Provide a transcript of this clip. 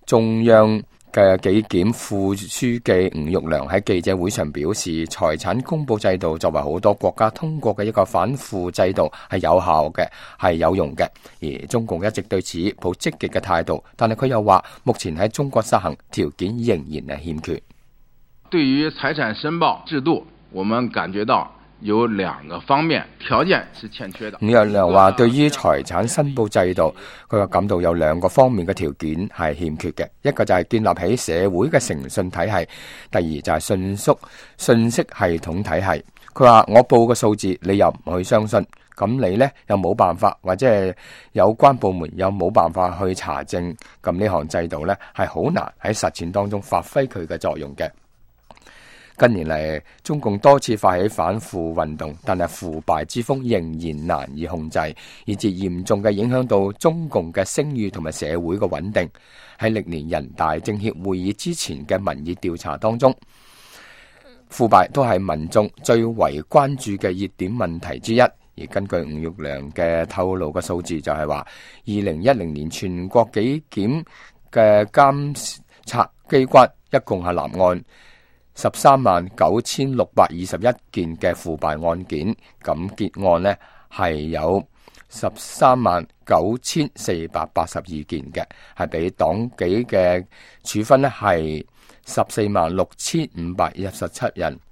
中央嘅紀檢副書記吳玉良喺記者會上表示，財產公佈制度作為好多國家通過嘅一個反腐制度，係有效嘅，係有用嘅，而中共一直對此抱積極嘅態度。但係佢又話，目前喺中國實行條件仍然係欠缺。 對於財產申報制度，我們感覺到有兩個方面條件是欠缺的。 吳玉良話，對於財產申報制度，佢話感到有兩個方面嘅條件係欠缺嘅，一個就係建立起社會嘅誠信體系，第二就係信息系統體系。佢話，我報嘅數字你又唔去相信，咁你呢又冇辦法，或者係有關部門又冇辦法去查證，咁呢項制度呢係好難喺實踐當中發揮佢嘅作用嘅。近年嚟，中共多次發起反腐運動，但係腐敗之風仍然難以控制，以致嚴重嘅影響到中共嘅聲譽同埋社會嘅穩定。喺歷年人大政協會議之前嘅民意調查當中，腐敗都係民眾最為關注嘅熱點問題之一。而根據吳玉良嘅透露嘅數字，就係話2010年全國紀檢嘅監察機關一共係立案139621件嘅腐敗案件，咁結案呢係有139482件嘅，係比黨紀嘅處分呢係146517人，